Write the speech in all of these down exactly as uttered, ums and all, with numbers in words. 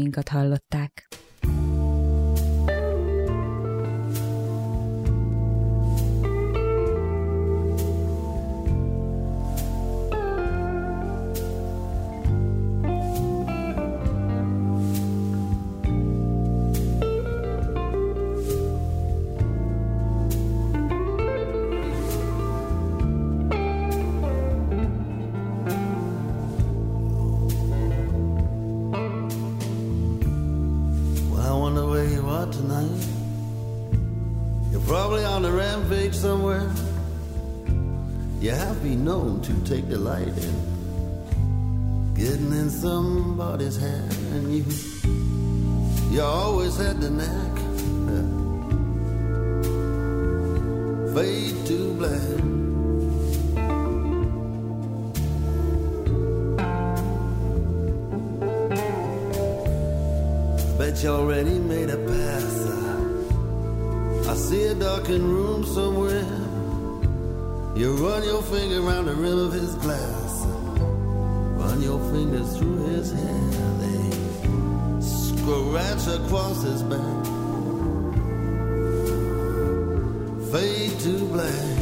Morningot hallották. Somewhere you have been known to take delight in getting in somebody's hair, and you you always had the knack. Fade to black. Bet you already made a pass. I see a darkened room somewhere. You run your finger around the rim of his glass. Run your fingers through his hair. They scratch across his back. Fade to black.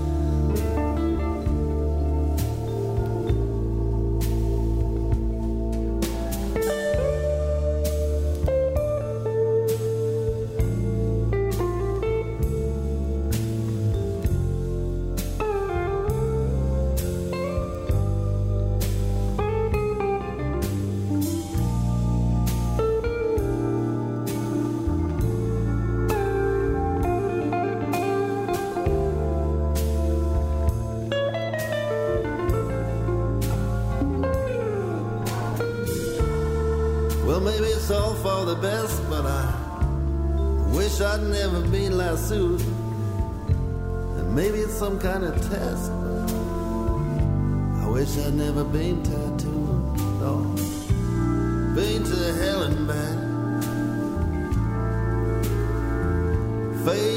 The best, but I wish I'd never been lassoed. And maybe it's some kind of test, but I wish I'd never been tattooed. No, been to hell and back. Fade